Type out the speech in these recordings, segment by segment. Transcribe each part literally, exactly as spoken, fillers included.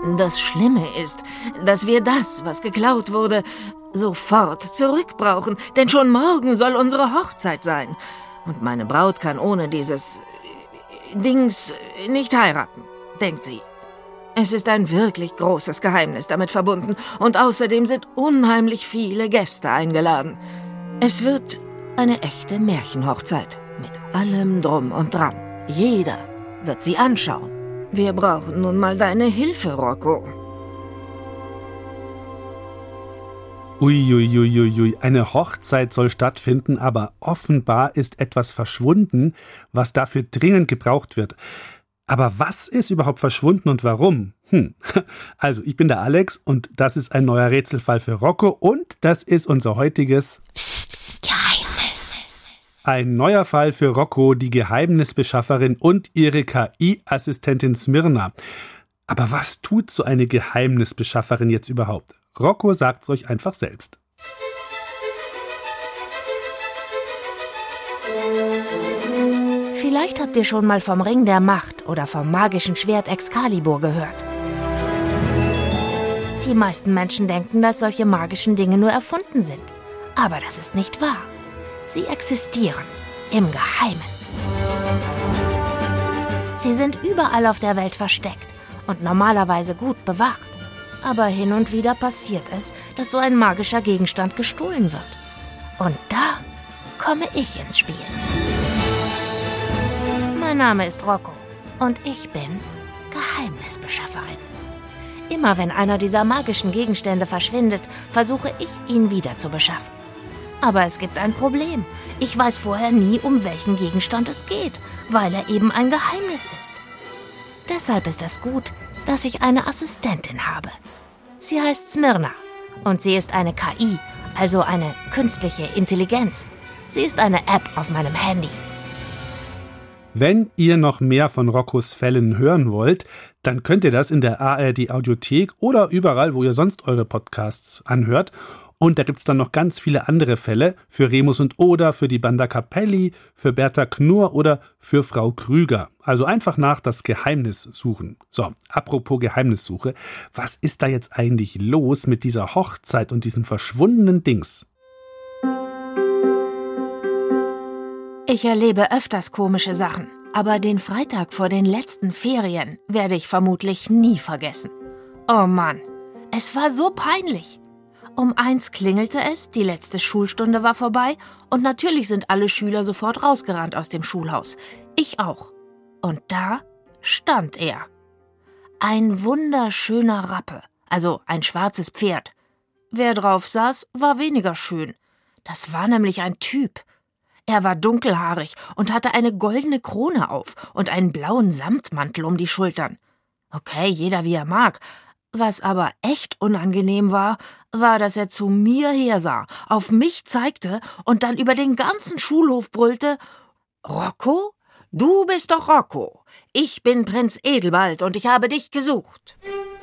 Das Schlimme ist, dass wir das, was geklaut wurde, sofort zurückbrauchen. Denn schon morgen soll unsere Hochzeit sein. Und meine Braut kann ohne dieses Dings nicht heiraten, denkt sie. Es ist ein wirklich großes Geheimnis damit verbunden. Und außerdem sind unheimlich viele Gäste eingeladen. Es wird eine echte Märchenhochzeit. Mit allem Drum und Dran. Jeder wird sie anschauen. Wir brauchen nun mal deine Hilfe, Rocco. Uiuiuiui, eine Hochzeit soll stattfinden, aber offenbar ist etwas verschwunden, was dafür dringend gebraucht wird. Aber was ist überhaupt verschwunden und warum? Hm. Also, ich bin der Alex und das ist ein neuer Rätselfall für Rocco und das ist unser heutiges Psst, Psst, Geheimnis. Ein neuer Fall für Rocco, die Geheimnisbeschafferin und ihre K I-Assistentin Smyrna. Aber was tut so eine Geheimnisbeschafferin jetzt überhaupt? Rocco sagt's euch einfach selbst. Vielleicht habt ihr schon mal vom Ring der Macht oder vom magischen Schwert Excalibur gehört. Die meisten Menschen denken, dass solche magischen Dinge nur erfunden sind. Aber das ist nicht wahr. Sie existieren im Geheimen. Sie sind überall auf der Welt versteckt und normalerweise gut bewacht. Aber hin und wieder passiert es, dass so ein magischer Gegenstand gestohlen wird. Und da komme ich ins Spiel. Mein Name ist Rocco und ich bin Geheimnisbeschafferin. Immer wenn einer dieser magischen Gegenstände verschwindet, versuche ich, ihn wieder zu beschaffen. Aber es gibt ein Problem. Ich weiß vorher nie, um welchen Gegenstand es geht, weil er eben ein Geheimnis ist. Deshalb ist es gut, dass ich eine Assistentin habe. Sie heißt Smyrna und sie ist eine K I, also eine künstliche Intelligenz. Sie ist eine App auf meinem Handy. Wenn ihr noch mehr von Roccos Fällen hören wollt, dann könnt ihr das in der A R D-Audiothek oder überall, wo ihr sonst eure Podcasts anhört. Und da gibt's dann noch ganz viele andere Fälle für Remus und Oda, für die Banda Capelli, für Bertha Knurr oder für Frau Krüger. Also einfach nach das Geheimnis suchen. So, apropos Geheimnissuche, was ist da jetzt eigentlich los mit dieser Hochzeit und diesem verschwundenen Dings? Ich erlebe öfters komische Sachen, aber den Freitag vor den letzten Ferien werde ich vermutlich nie vergessen. Oh Mann, es war so peinlich. Um eins klingelte es, die letzte Schulstunde war vorbei und natürlich sind alle Schüler sofort rausgerannt aus dem Schulhaus. Ich auch. Und da stand er. Ein wunderschöner Rappe, also ein schwarzes Pferd. Wer drauf saß, war weniger schön. Das war nämlich ein Typ. Er war dunkelhaarig und hatte eine goldene Krone auf und einen blauen Samtmantel um die Schultern. Okay, jeder wie er mag. Was aber echt unangenehm war, war, dass er zu mir hersah, auf mich zeigte und dann über den ganzen Schulhof brüllte: »Rocco? Du bist doch Rocco. Ich bin Prinz Edelbald und ich habe dich gesucht.«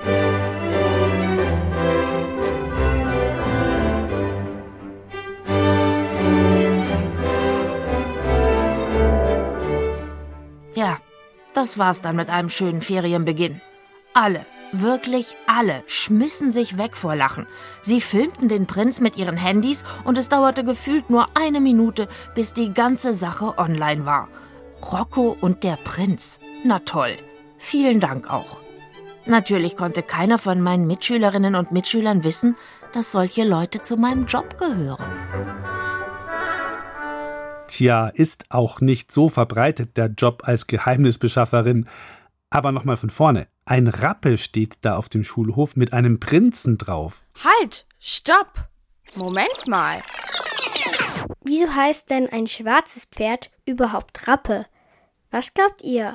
Ja, das war's dann mit einem schönen Ferienbeginn. Alle, wirklich alle, schmissen sich weg vor Lachen. Sie filmten den Prinz mit ihren Handys und es dauerte gefühlt nur eine Minute, bis die ganze Sache online war. Rocco und der Prinz. Na toll. Vielen Dank auch. Natürlich konnte keiner von meinen Mitschülerinnen und Mitschülern wissen, dass solche Leute zu meinem Job gehören. Tja, ist auch nicht so verbreitet, der Job als Geheimnisbeschafferin. Aber nochmal von vorne. Ein Rappe steht da auf dem Schulhof mit einem Prinzen drauf. Halt! Stopp! Moment mal. Wieso heißt denn ein schwarzes Pferd überhaupt Rappe? Was glaubt ihr?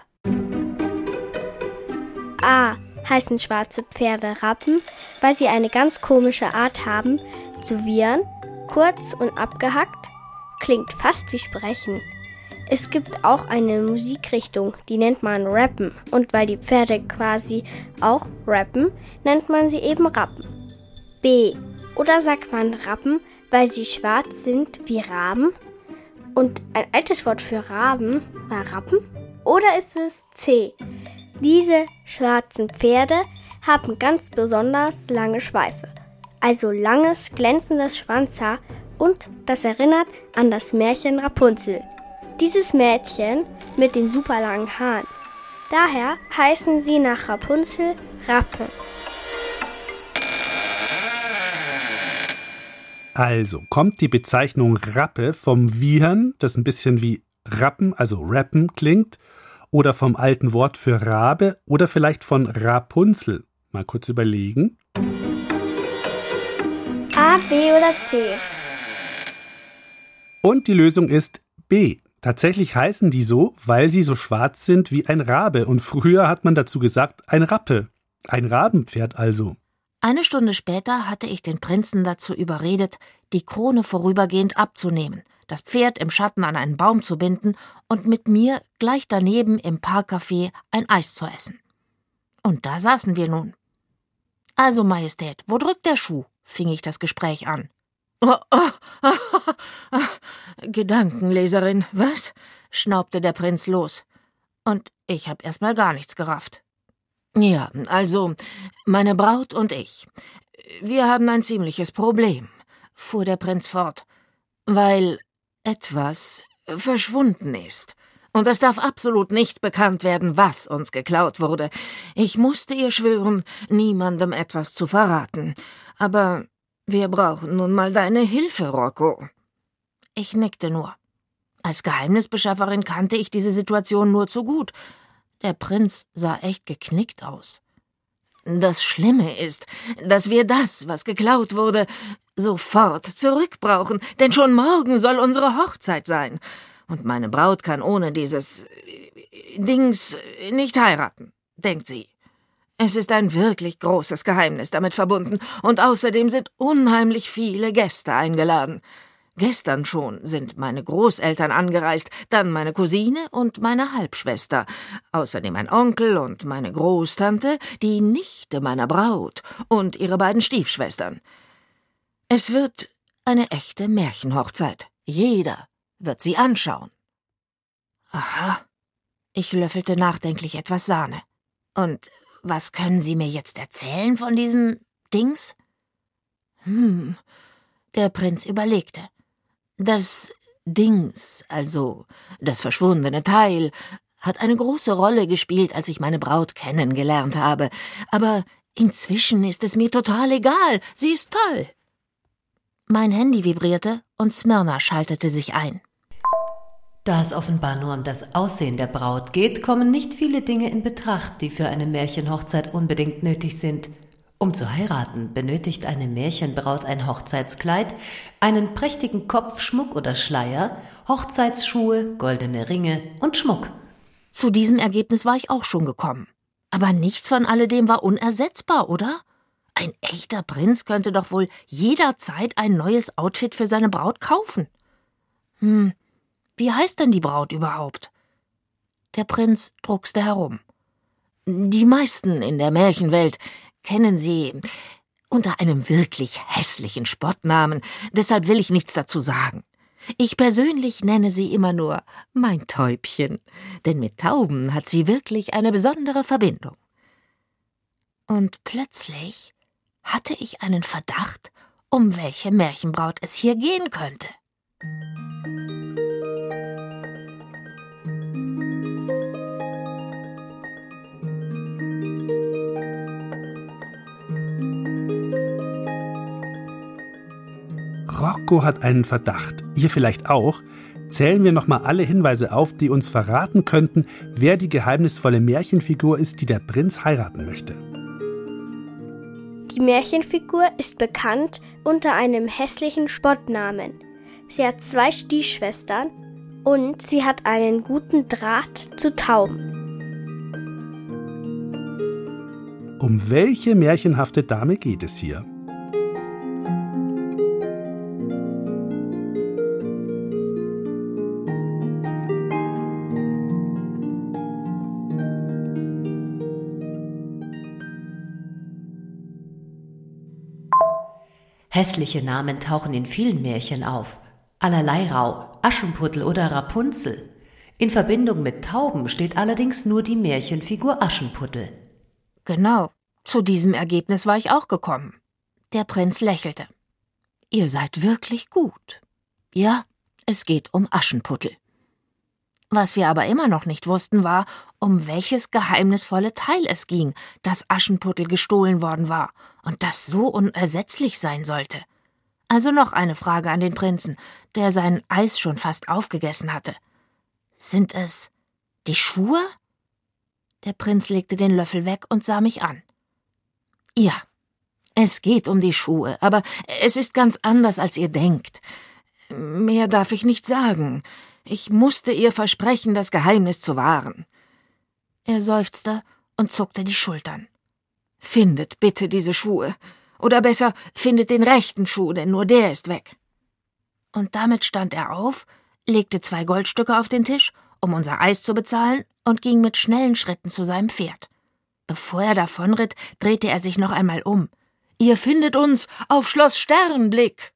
A. Heißen schwarze Pferde Rappen, weil sie eine ganz komische Art haben zu wiehern, kurz und abgehackt. Klingt fast wie Sprechen. Es gibt auch eine Musikrichtung, die nennt man Rappen. Und weil die Pferde quasi auch rappen, nennt man sie eben Rappen. B. Oder sagt man Rappen, weil sie schwarz sind wie Raben? Und ein altes Wort für Raben war Rappen? Oder ist es C. Diese schwarzen Pferde haben ganz besonders lange Schweife, also langes, glänzendes Schwanzhaar, und das erinnert an das Märchen Rapunzel. Dieses Mädchen mit den super langen Haaren. Daher heißen sie nach Rapunzel Rappe. Also kommt die Bezeichnung Rappe vom Wiehern, das ein bisschen wie Rappen, also Rappen klingt, oder vom alten Wort für Rabe oder vielleicht von Rapunzel. Mal kurz überlegen. A, B oder C? Und die Lösung ist B. Tatsächlich heißen die so, weil sie so schwarz sind wie ein Rabe. Und früher hat man dazu gesagt, ein Rappe. Ein Rabenpferd also. Eine Stunde später hatte ich den Prinzen dazu überredet, die Krone vorübergehend abzunehmen, das Pferd im Schatten an einen Baum zu binden und mit mir gleich daneben im Parkcafé ein Eis zu essen. Und da saßen wir nun. »Also, Majestät, wo drückt der Schuh?« fing ich das Gespräch an. Oh, oh, oh, oh. »Gedankenleserin, was?« schnaubte der Prinz los. Und ich hab erst mal gar nichts gerafft. »Ja, also, meine Braut und ich, wir haben ein ziemliches Problem«, fuhr der Prinz fort, »weil etwas verschwunden ist. Und es darf absolut nicht bekannt werden, was uns geklaut wurde. Ich musste ihr schwören, niemandem etwas zu verraten. Aber wir brauchen nun mal deine Hilfe, Rocco.« Ich nickte nur. Als Geheimnisbeschafferin kannte ich diese Situation nur zu gut. Der Prinz sah echt geknickt aus. »Das Schlimme ist, dass wir das, was geklaut wurde, sofort zurückbrauchen, denn schon morgen soll unsere Hochzeit sein. Und meine Braut kann ohne dieses Dings nicht heiraten, denkt sie. Es ist ein wirklich großes Geheimnis damit verbunden, und außerdem sind unheimlich viele Gäste eingeladen. Gestern schon sind meine Großeltern angereist, dann meine Cousine und meine Halbschwester, außerdem ein Onkel und meine Großtante, die Nichte meiner Braut und ihre beiden Stiefschwestern. Es wird eine echte Märchenhochzeit. Jeder wird sie anschauen.« »Aha«, ich löffelte nachdenklich etwas Sahne. »Und was können Sie mir jetzt erzählen von diesem Dings?« »Hm«, der Prinz überlegte. »Das Dings, also das verschwundene Teil, hat eine große Rolle gespielt, als ich meine Braut kennengelernt habe. Aber inzwischen ist es mir total egal. Sie ist toll.« Mein Handy vibrierte und Smyrna schaltete sich ein. Da es offenbar nur um das Aussehen der Braut geht, kommen nicht viele Dinge in Betracht, die für eine Märchenhochzeit unbedingt nötig sind. Um zu heiraten, benötigt eine Märchenbraut ein Hochzeitskleid, einen prächtigen Kopfschmuck oder Schleier, Hochzeitsschuhe, goldene Ringe und Schmuck. Zu diesem Ergebnis war ich auch schon gekommen. Aber nichts von alledem war unersetzbar, oder? Ein echter Prinz könnte doch wohl jederzeit ein neues Outfit für seine Braut kaufen. Hm, wie heißt denn die Braut überhaupt? Der Prinz druckste herum. Die meisten in der Märchenwelt kennen sie unter einem wirklich hässlichen Spottnamen, deshalb will ich nichts dazu sagen. Ich persönlich nenne sie immer nur mein Täubchen, denn mit Tauben hat sie wirklich eine besondere Verbindung. Und plötzlich hatte ich einen Verdacht, um welche Märchenbraut es hier gehen könnte. Rocco hat einen Verdacht. Ihr vielleicht auch? Zählen wir nochmal alle Hinweise auf, die uns verraten könnten, wer die geheimnisvolle Märchenfigur ist, die der Prinz heiraten möchte. Die Märchenfigur ist bekannt unter einem hässlichen Spottnamen. Sie hat zwei Stiefschwestern und sie hat einen guten Draht zu Tauben. Um welche märchenhafte Dame geht es hier? Hässliche Namen tauchen in vielen Märchen auf. Allerleirauh, Aschenputtel oder Rapunzel. In Verbindung mit Tauben steht allerdings nur die Märchenfigur Aschenputtel. Genau. Zu diesem Ergebnis war ich auch gekommen. Der Prinz lächelte. »Ihr seid wirklich gut. Ja, es geht um Aschenputtel.« Was wir aber immer noch nicht wussten, war, um welches geheimnisvolle Teil es ging, das Aschenputtel gestohlen worden war und das so unersetzlich sein sollte. Also noch eine Frage an den Prinzen, der sein Eis schon fast aufgegessen hatte. »Sind es die Schuhe?« Der Prinz legte den Löffel weg und sah mich an. »Ja, es geht um die Schuhe, aber es ist ganz anders, als ihr denkt. Mehr darf ich nicht sagen. Ich musste ihr versprechen, das Geheimnis zu wahren.« Er seufzte und zuckte die Schultern. »Findet bitte diese Schuhe. Oder besser, findet den rechten Schuh, denn nur der ist weg.« Und damit stand er auf, legte zwei Goldstücke auf den Tisch, um unser Eis zu bezahlen, und ging mit schnellen Schritten zu seinem Pferd. Bevor er davonritt, drehte er sich noch einmal um. »Ihr findet uns auf Schloss Sternblick!«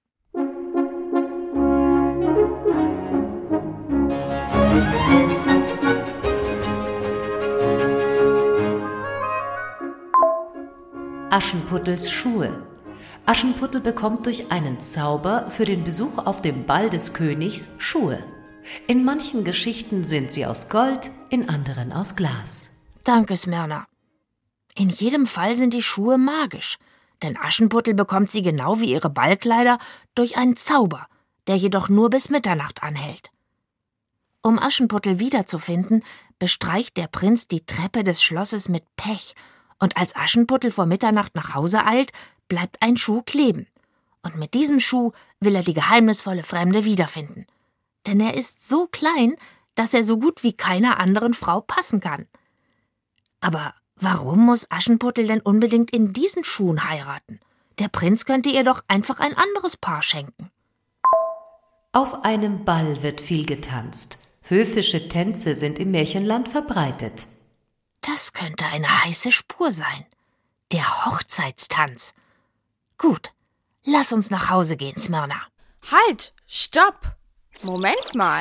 Aschenputtels Schuhe. Aschenputtel bekommt durch einen Zauber für den Besuch auf dem Ball des Königs Schuhe. In manchen Geschichten sind sie aus Gold, in anderen aus Glas. »Danke, Smyrna. In jedem Fall sind die Schuhe magisch, denn Aschenputtel bekommt sie genau wie ihre Ballkleider durch einen Zauber, der jedoch nur bis Mitternacht anhält. Um Aschenputtel wiederzufinden, bestreicht der Prinz die Treppe des Schlosses mit Pech, und als Aschenputtel vor Mitternacht nach Hause eilt, bleibt ein Schuh kleben. Und mit diesem Schuh will er die geheimnisvolle Fremde wiederfinden. Denn er ist so klein, dass er so gut wie keiner anderen Frau passen kann. Aber warum muss Aschenputtel denn unbedingt in diesen Schuhen heiraten? Der Prinz könnte ihr doch einfach ein anderes Paar schenken. Auf einem Ball wird viel getanzt. Höfische Tänze sind im Märchenland verbreitet. Das könnte eine heiße Spur sein. Der Hochzeitstanz. Gut, lass uns nach Hause gehen, Smyrna. Halt, stopp. Moment mal.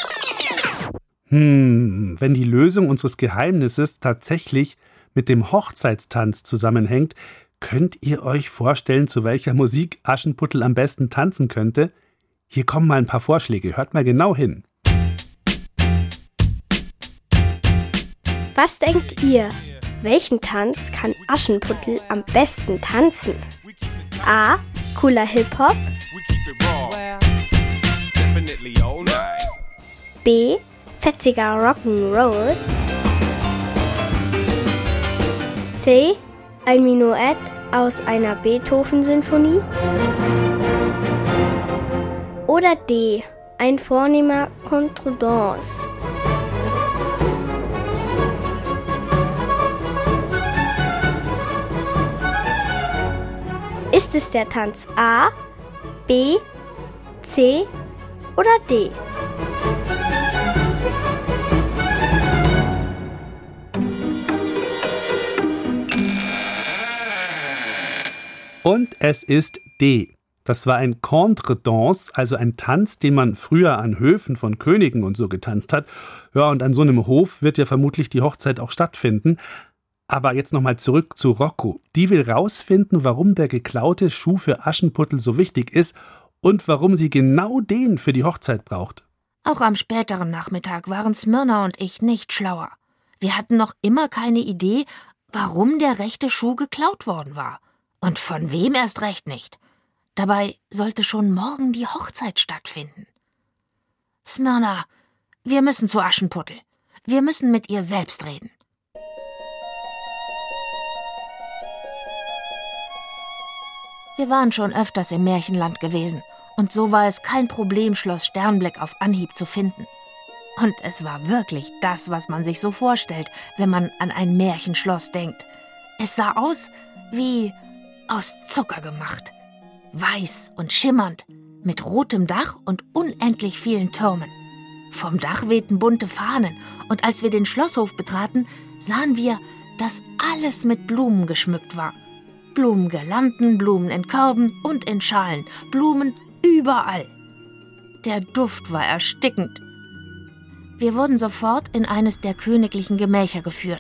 Hm, wenn die Lösung unseres Geheimnisses tatsächlich mit dem Hochzeitstanz zusammenhängt, könnt ihr euch vorstellen, zu welcher Musik Aschenputtel am besten tanzen könnte? Hier kommen mal ein paar Vorschläge, hört mal genau hin. Was denkt ihr? Welchen Tanz kann Aschenputtel am besten tanzen? A. Cooler Hip-Hop. B. Fetziger Rock'n'Roll. C. Ein Menuett aus einer Beethoven-Sinfonie. Oder D. Ein vornehmer Contredanse. Ist es der Tanz A, B, C oder D? Und es ist D. Das war ein Contredanse, also ein Tanz, den man früher an Höfen von Königen und so getanzt hat. Ja, und an so einem Hof wird ja vermutlich die Hochzeit auch stattfinden. Aber jetzt nochmal zurück zu Rocco. Die will rausfinden, warum der geklaute Schuh für Aschenputtel so wichtig ist und warum sie genau den für die Hochzeit braucht. Auch am späteren Nachmittag waren Smyrna und ich nicht schlauer. Wir hatten noch immer keine Idee, warum der rechte Schuh geklaut worden war. Und von wem erst recht nicht. Dabei sollte schon morgen die Hochzeit stattfinden. Smyrna, wir müssen zu Aschenputtel. Wir müssen mit ihr selbst reden. Wir waren schon öfters im Märchenland gewesen, und so war es kein Problem, Schloss Sternblick auf Anhieb zu finden. Und es war wirklich das, was man sich so vorstellt, wenn man an ein Märchenschloss denkt. Es sah aus wie aus Zucker gemacht. Weiß und schimmernd, mit rotem Dach und unendlich vielen Türmen. Vom Dach wehten bunte Fahnen, und als wir den Schlosshof betraten, sahen wir, dass alles mit Blumen geschmückt war. Blumengirlanden, Blumen in Körben und in Schalen, Blumen überall. Der Duft war erstickend. Wir wurden sofort in eines der königlichen Gemächer geführt,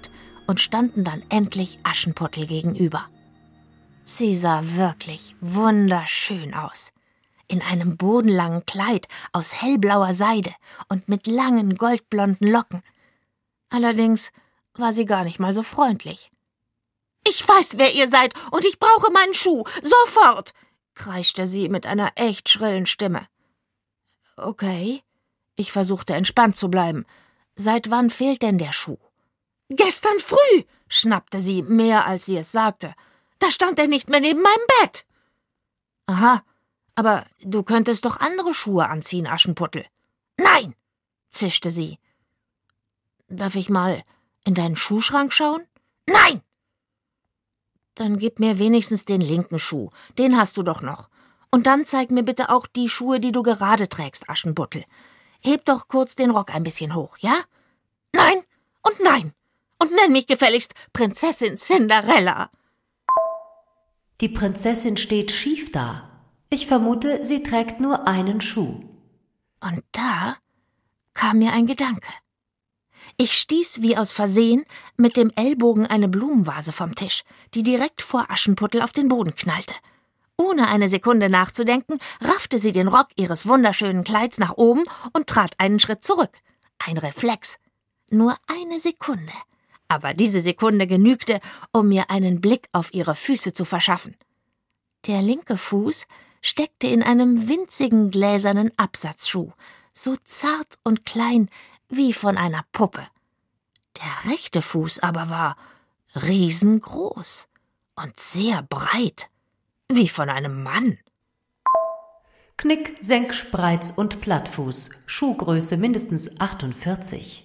und standen dann endlich Aschenputtel gegenüber. Sie sah wirklich wunderschön aus. In einem bodenlangen Kleid aus hellblauer Seide und mit langen goldblonden Locken. Allerdings war sie gar nicht mal so freundlich. »Ich weiß, wer ihr seid, und ich brauche meinen Schuh, sofort«, kreischte sie mit einer echt schrillen Stimme. »Okay«, ich versuchte entspannt zu bleiben. »Seit wann fehlt denn der Schuh?« »Gestern früh«, schnappte sie, mehr als sie es sagte. »Da stand er nicht mehr neben meinem Bett.« »Aha, aber du könntest doch andere Schuhe anziehen, Aschenputtel.« »Nein«, zischte sie. »Darf ich mal in deinen Schuhschrank schauen?« »Nein!« »Dann gib mir wenigstens den linken Schuh, den hast du doch noch. Und dann zeig mir bitte auch die Schuhe, die du gerade trägst, Aschenputtel. Heb doch kurz den Rock ein bisschen hoch, ja?« »Nein und nein. Und nenn mich gefälligst Prinzessin Cinderella.« Die Prinzessin steht schief da. Ich vermute, sie trägt nur einen Schuh. Und da kam mir ein Gedanke. Ich stieß wie aus Versehen mit dem Ellbogen eine Blumenvase vom Tisch, die direkt vor Aschenputtel auf den Boden knallte. Ohne eine Sekunde nachzudenken, raffte sie den Rock ihres wunderschönen Kleids nach oben und trat einen Schritt zurück. Ein Reflex. Nur eine Sekunde. Aber diese Sekunde genügte, um mir einen Blick auf ihre Füße zu verschaffen. Der linke Fuß steckte in einem winzigen gläsernen Absatzschuh, so zart und klein wie von einer Puppe. Der rechte Fuß aber war riesengroß und sehr breit, wie von einem Mann. Knick, Senk, Spreiz und Plattfuß, Schuhgröße mindestens achtundvierzig.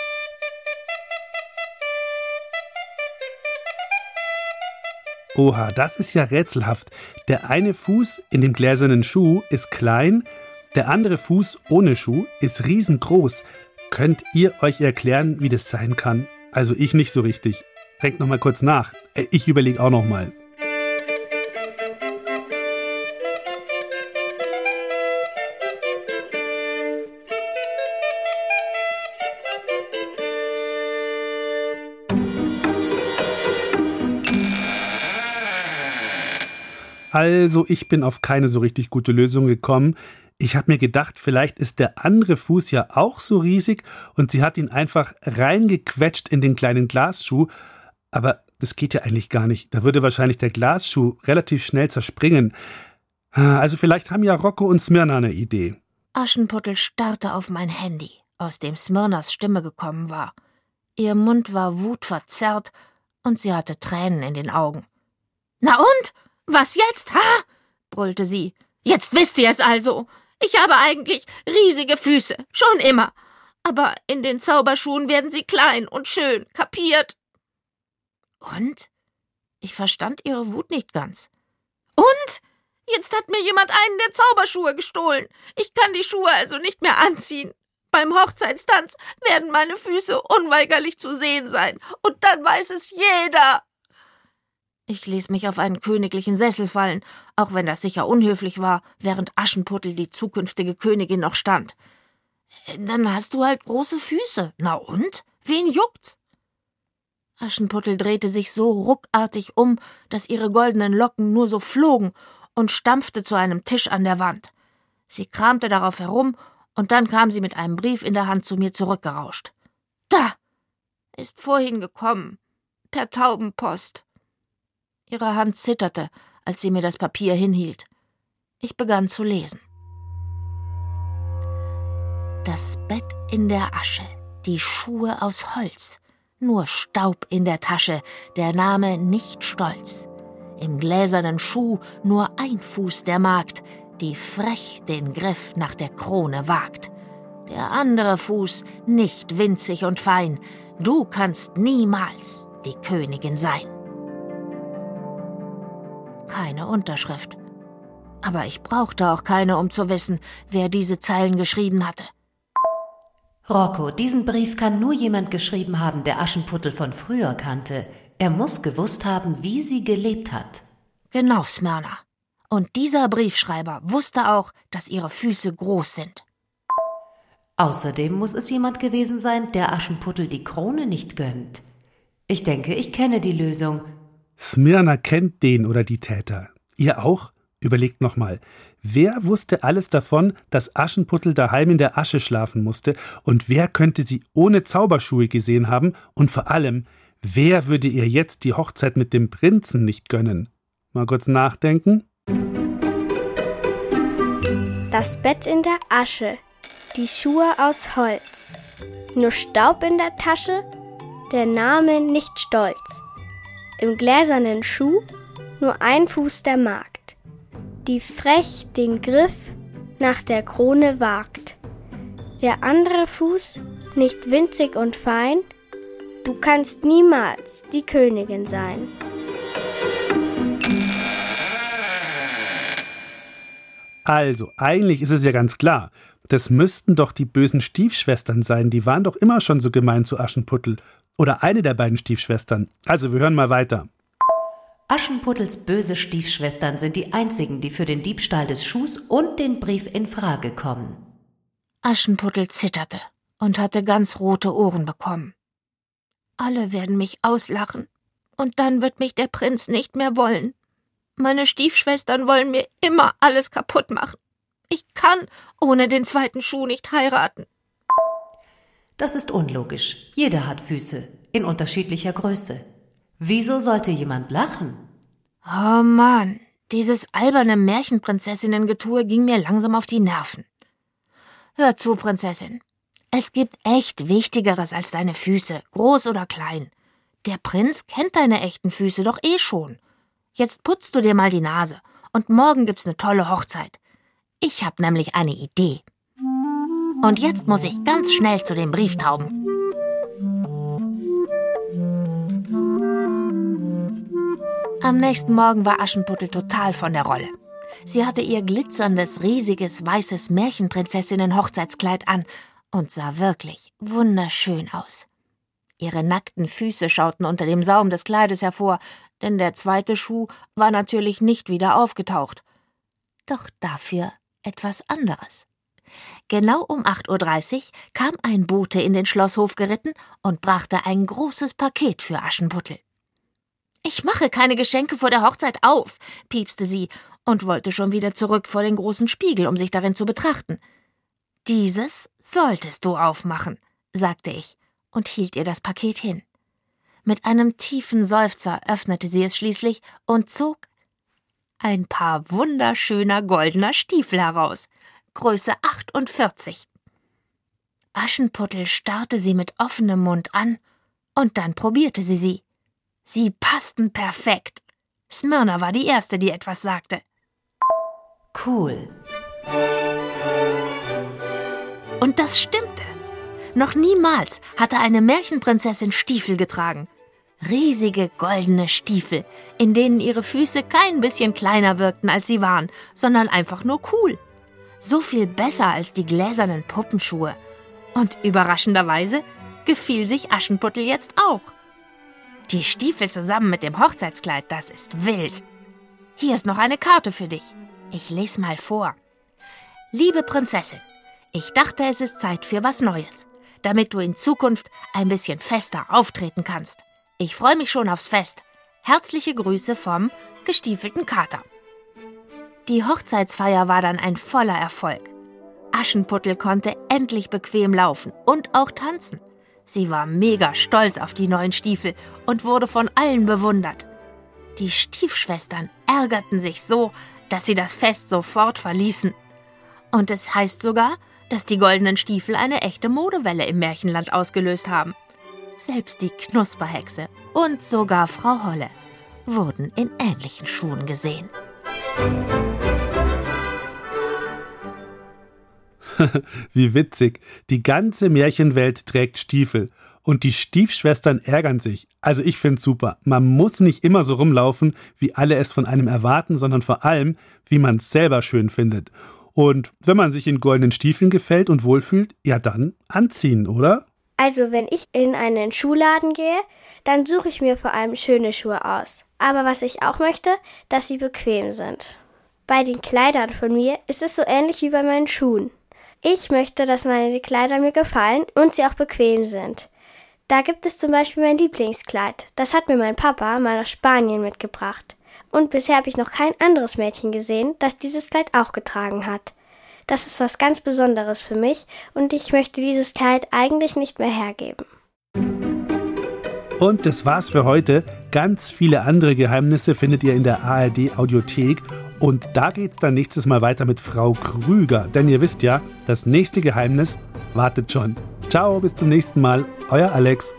Oha, das ist ja rätselhaft. Der eine Fuß in dem gläsernen Schuh ist klein, der andere Fuß ohne Schuh ist riesengroß. Könnt ihr euch erklären, wie das sein kann? Also ich nicht so richtig. Denkt noch mal kurz nach. Ich überlege auch noch mal. Also ich bin auf keine so richtig gute Lösung gekommen. Ich habe mir gedacht, vielleicht ist der andere Fuß ja auch so riesig und sie hat ihn einfach reingequetscht in den kleinen Glasschuh. Aber das geht ja eigentlich gar nicht. Da würde wahrscheinlich der Glasschuh relativ schnell zerspringen. Also vielleicht haben ja Rocco und Smyrna eine Idee. Aschenputtel starrte auf mein Handy, aus dem Smyrnas Stimme gekommen war. Ihr Mund war wutverzerrt und sie hatte Tränen in den Augen. »Na und? Was jetzt, ha?« brüllte sie. »Jetzt wisst ihr es also. Ich habe eigentlich riesige Füße, schon immer. Aber in den Zauberschuhen werden sie klein und schön, kapiert?« »Und?« Ich verstand ihre Wut nicht ganz. »Und? Jetzt hat mir jemand einen der Zauberschuhe gestohlen. Ich kann die Schuhe also nicht mehr anziehen. Beim Hochzeitstanz werden meine Füße unweigerlich zu sehen sein. Und dann weiß es jeder.« Ich ließ mich auf einen königlichen Sessel fallen, auch wenn das sicher unhöflich war, während Aschenputtel, die zukünftige Königin, noch stand. »Dann hast du halt große Füße. Na und? Wen juckt's?« Aschenputtel drehte sich so ruckartig um, dass ihre goldenen Locken nur so flogen und stampfte zu einem Tisch an der Wand. Sie kramte darauf herum, und dann kam sie mit einem Brief in der Hand zu mir zurückgerauscht. »Da! Ist vorhin gekommen. Per Taubenpost.« Ihre Hand zitterte, als sie mir das Papier hinhielt. Ich begann zu lesen. Das Bett in der Asche, die Schuhe aus Holz, nur Staub in der Tasche, der Name nicht stolz. Im gläsernen Schuh nur ein Fuß der Magd, die frech den Griff nach der Krone wagt. Der andere Fuß nicht winzig und fein, du kannst niemals die Königin sein. Keine Unterschrift. Aber ich brauchte auch keine, um zu wissen, wer diese Zeilen geschrieben hatte. Rocco, diesen Brief kann nur jemand geschrieben haben, der Aschenputtel von früher kannte. Er muss gewusst haben, wie sie gelebt hat. Genau, Smyrna. Und dieser Briefschreiber wusste auch, dass ihre Füße groß sind. Außerdem muss es jemand gewesen sein, der Aschenputtel die Krone nicht gönnt. Ich denke, ich kenne die Lösung. Smyrna kennt den oder die Täter. Ihr auch? Überlegt nochmal. Wer wusste alles davon, dass Aschenputtel daheim in der Asche schlafen musste? Und wer könnte sie ohne Zauberschuhe gesehen haben? Und vor allem, wer würde ihr jetzt die Hochzeit mit dem Prinzen nicht gönnen? Mal kurz nachdenken. Das Bett in der Asche, die Schuhe aus Holz, nur Staub in der Tasche, der Name nicht stolz. Im gläsernen Schuh nur ein Fuß der Magd, die frech den Griff nach der Krone wagt. Der andere Fuß, nicht winzig und fein, du kannst niemals die Königin sein. Also, eigentlich ist es ja ganz klar. Das müssten doch die bösen Stiefschwestern sein. Die waren doch immer schon so gemein zu Aschenputtel. Oder eine der beiden Stiefschwestern. Also, wir hören mal weiter. Aschenputtels böse Stiefschwestern sind die einzigen, die für den Diebstahl des Schuhs und den Brief in Frage kommen. Aschenputtel zitterte und hatte ganz rote Ohren bekommen. Alle werden mich auslachen. Und dann wird mich der Prinz nicht mehr wollen. Meine Stiefschwestern wollen mir immer alles kaputt machen. Ich kann ohne den zweiten Schuh nicht heiraten. Das ist unlogisch. Jeder hat Füße, in unterschiedlicher Größe. Wieso sollte jemand lachen? Oh Mann, dieses alberne Märchenprinzessinnen-Getue ging mir langsam auf die Nerven. Hör zu, Prinzessin. Es gibt echt Wichtigeres als deine Füße, groß oder klein. Der Prinz kennt deine echten Füße doch eh schon. Jetzt putzt du dir mal die Nase und morgen gibt's eine tolle Hochzeit. Ich hab nämlich eine Idee. Und jetzt muss ich ganz schnell zu den Brieftauben. Am nächsten Morgen war Aschenputtel total von der Rolle. Sie hatte ihr glitzerndes, riesiges, weißes Märchenprinzessinnen-Hochzeitskleid an und sah wirklich wunderschön aus. Ihre nackten Füße schauten unter dem Saum des Kleides hervor, denn der zweite Schuh war natürlich nicht wieder aufgetaucht. Doch dafür etwas anderes. Genau um acht Uhr dreißig kam ein Bote in den Schlosshof geritten und brachte ein großes Paket für Aschenputtel. »Ich mache keine Geschenke vor der Hochzeit auf«, piepste sie und wollte schon wieder zurück vor den großen Spiegel, um sich darin zu betrachten. »Dieses solltest du aufmachen«, sagte ich und hielt ihr das Paket hin. Mit einem tiefen Seufzer öffnete sie es schließlich und zog ein paar wunderschöner goldener Stiefel heraus, Größe achtundvierzig. Aschenputtel starrte sie mit offenem Mund an und dann probierte sie sie. Sie passten perfekt. Smyrna war die Erste, die etwas sagte. Cool. Und das stimmte. Noch niemals hatte eine Märchenprinzessin Stiefel getragen. Riesige goldene Stiefel, in denen ihre Füße kein bisschen kleiner wirkten, als sie waren, sondern einfach nur cool. So viel besser als die gläsernen Puppenschuhe. Und überraschenderweise gefiel sich Aschenputtel jetzt auch. Die Stiefel zusammen mit dem Hochzeitskleid, das ist wild. Hier ist noch eine Karte für dich. Ich lese mal vor. Liebe Prinzessin, ich dachte, es ist Zeit für was Neues, damit du in Zukunft ein bisschen fester auftreten kannst. Ich freue mich schon aufs Fest. Herzliche Grüße vom gestiefelten Kater. Die Hochzeitsfeier war dann ein voller Erfolg. Aschenputtel konnte endlich bequem laufen und auch tanzen. Sie war mega stolz auf die neuen Stiefel und wurde von allen bewundert. Die Stiefschwestern ärgerten sich so, dass sie das Fest sofort verließen. Und es heißt sogar, dass die goldenen Stiefel eine echte Modewelle im Märchenland ausgelöst haben. Selbst die Knusperhexe und sogar Frau Holle wurden in ähnlichen Schuhen gesehen. Wie witzig. Die ganze Märchenwelt trägt Stiefel. Und die Stiefschwestern ärgern sich. Also ich find's super. Man muss nicht immer so rumlaufen, wie alle es von einem erwarten, sondern vor allem, wie man es selber schön findet. Und wenn man sich in goldenen Stiefeln gefällt und wohlfühlt, ja dann anziehen, oder? Also wenn ich in einen Schuhladen gehe, dann suche ich mir vor allem schöne Schuhe aus. Aber was ich auch möchte, dass sie bequem sind. Bei den Kleidern von mir ist es so ähnlich wie bei meinen Schuhen. Ich möchte, dass meine Kleider mir gefallen und sie auch bequem sind. Da gibt es zum Beispiel mein Lieblingskleid. Das hat mir mein Papa mal aus Spanien mitgebracht. Und bisher habe ich noch kein anderes Mädchen gesehen, das dieses Kleid auch getragen hat. Das ist was ganz Besonderes für mich und ich möchte dieses Kleid eigentlich nicht mehr hergeben. Und das war's für heute. Ganz viele andere Geheimnisse findet ihr in der A R D-Audiothek. Und da geht's dann nächstes Mal weiter mit Frau Krüger. Denn ihr wisst ja, das nächste Geheimnis wartet schon. Ciao, bis zum nächsten Mal. Euer Alex.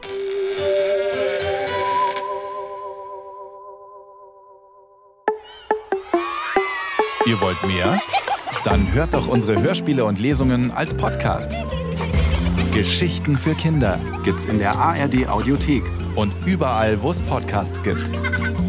Ihr wollt mehr? Dann hört doch unsere Hörspiele und Lesungen als Podcast. Geschichten für Kinder gibt's in der A R D-Audiothek und überall, wo es Podcasts gibt.